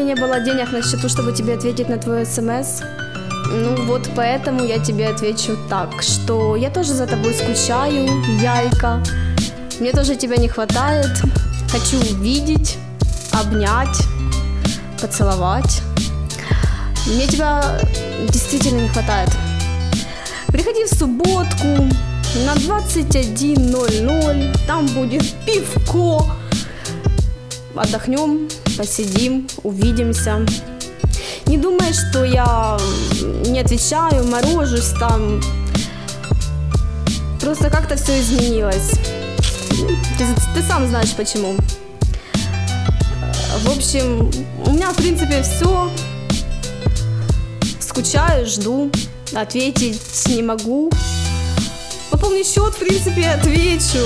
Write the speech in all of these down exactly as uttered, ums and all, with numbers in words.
не было денег на счету, чтобы тебе ответить на твой смс. Ну вот поэтому я тебе отвечу так, что я тоже за тобой скучаю, Яйка. Мне тоже тебя не хватает. Хочу увидеть, обнять, поцеловать. Мне тебя действительно не хватает. Приходи в субботку на двадцать один ноль ноль. Там будет пивко. Отдохнем, посидим, увидимся. Не думай, что я не отвечаю, морожусь там. Просто как-то все изменилось. Ты, ты сам знаешь почему. В общем, у меня в принципе все. Скучаю, жду. Ответить не могу. Пополни счет, в принципе, отвечу.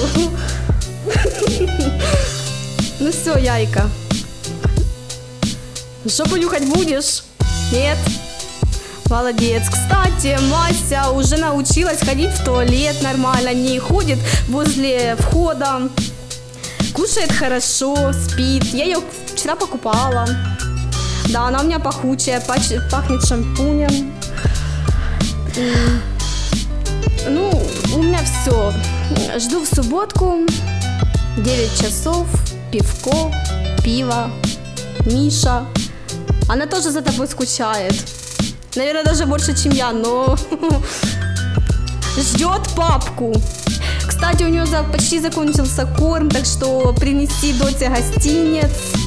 Ну все, Яйка. Жопу нюхать будешь? Нет? Молодец. Кстати, Мася уже научилась ходить в туалет нормально, не ходит возле входа. Кушает хорошо, спит. Я ее вчера покупала. Да, она у меня пахучая, пахнет шампунем. Ну, у меня все. Жду в субботку. девять часов. Пивко, пиво. Миша. Она тоже за тобой скучает. Наверное, даже больше, чем я, но ждет папку. Кстати, у нее почти закончился корм, так что принеси доте гостинец.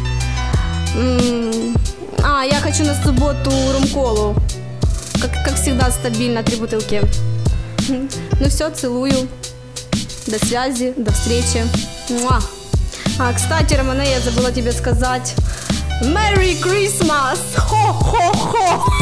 А, я хочу на субботу рум-колу. Как, как всегда, стабильно, три бутылки. Ну все, целую. До связи, до встречи. Муа. А, кстати, Романе, я забыла тебе сказать. Merry Christmas! Хо-хо-хо!